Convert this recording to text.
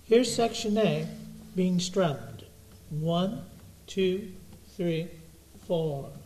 Here's section A being strummed. 1, 2, 3, 4.